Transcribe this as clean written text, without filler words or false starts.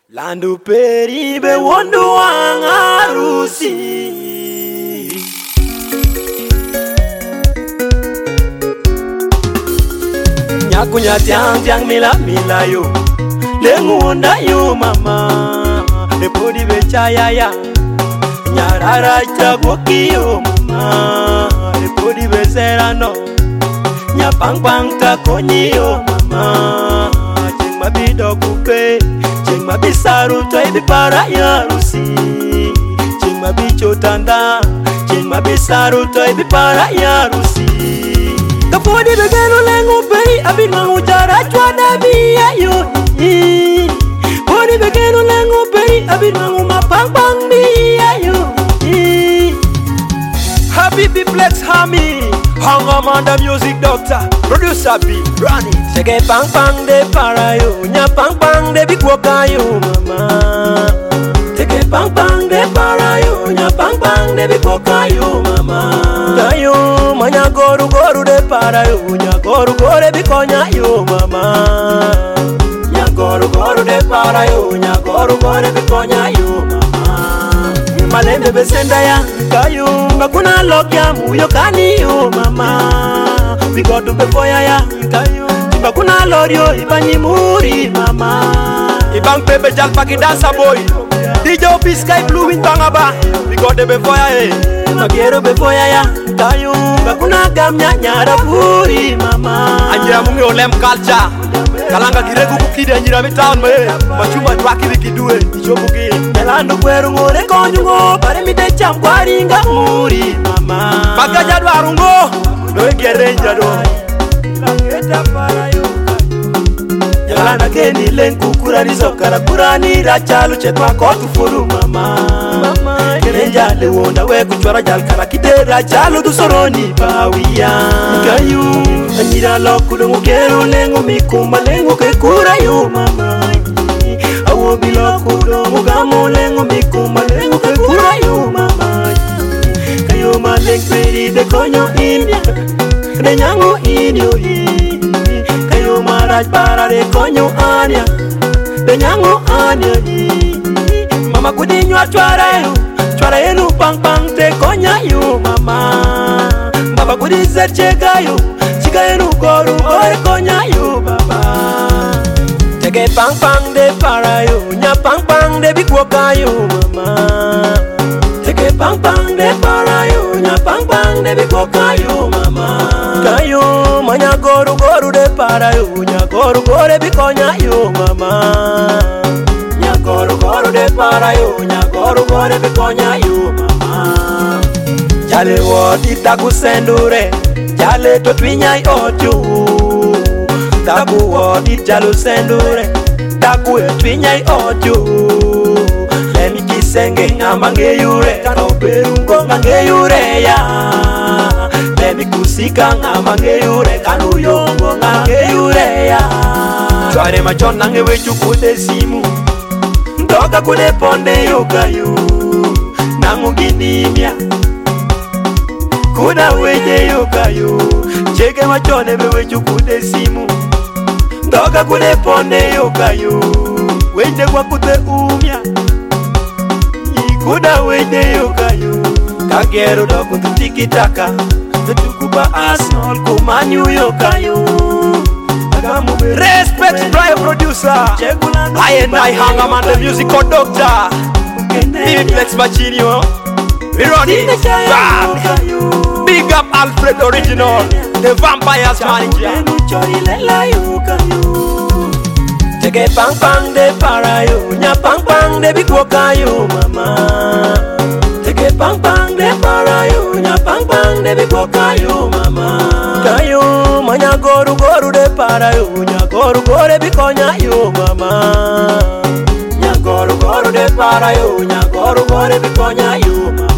Landu peribe wondu wangarusi Nyakunya tiang mila yo Lengu onda yo mama Lepodi bechaya ya Nyarara chagoki yo mama Lepodi beserano Nyapang takonyi yo mama Jeng mabido kupe Jeng mabisaru toibi para ya rusi Jeng mabichotanda Jeng mabisaru toibi para ya rusi Kapodi begeno lengu pei Abin mangu jara chwada biya yo Podi begeno lengu pei Abin mangu mapang biya yo Habibi Flex Hami Hang on the music doctor Producer B Run it Chege pang de para yo Nya pang de big waka yo mama Chege pang de para yo Nya pang de big waka yo mama Kayo manya goru de para yo Nya goru bikonya yo mama Nya goru de para yo Nya goru bikonya yo mama Malembe besenda ya Kayo bakuna lokya muyo kani yo mama We got to before ya Kayo bakuna lorio ibanyi muri mama Ibang pepe jal paki dansa boy DJ Sky Blue in bangaba We got to before ya Magero before ya Kayo bakuna gamnya nyara puri mama Anjira mungi olem culture Kalanga giregu kukide anjira mitown me Machuma twaki wikidue Ichobuki Melando kweru ngore konyungo Pare mide chamkwari nga muri mama Magaja dwarungo Noe gerenja do Langeta para yo Yalana keni lenku kurani sokara kurani Rachalu chetwa kotu furu mama Gerenja le wonda we kuchwara jalkara kide Rachalu du soroni bawiya Kayu Anjira lokudu ngukero lengu mikumba lengu kekura yo mama Awo bilokudu mugamu lengu mikumba lengu kekura yo mama Kayo maleng peri de konyo india De nyango inyo Kayo maraj para de konyo anya De nyango anya Mama kudi nywa chwara yenu pang te konya yo mama Baba kudi zerchega yo Chiga yenu goru konya yo baba Chege pang de para yo Nya pang de bikwoka yo mama Chege pang de para yo Nya pang de bikwoka yo mama Kayo manya goru de para yo Nya goru bikonya yo mama Nya goru de para yo Nya goru bikonya yo mama Jale wodi taku sendure Jale to twinyai otu Taku wodi jalo sendure Taku twinyai otu Lemi kisenge ngamange yure Kano berungo ngange yure ya Lemi kusika ngamange yure Kano yongo ngange yure ya Chware machon nange wechu kude simu Ndoka kude ponde yoga yu Nangu ginimya Kuna weje yoga yu Chege machone bewe chukude simu Ndoka kune pone yoga yu Weje kwa kute umya Kuna weje yoga yu Kagero doku tutikitaka Tutukuba Arsenal kumanyu yoga yu Respect Brian producer I hang man the musical doctor Bibi Flex Machinio We run it back Big up Alfred Original The Vampires Manager Chege pang de para yo Nya pang de bikwoka yo mama Chege pang de para yo Nya pang de bikwoka yo mama Kayo manya goru de para yo Nya goru bikonya yo mama Nya goru de para yo Nya goru bikonya yo mama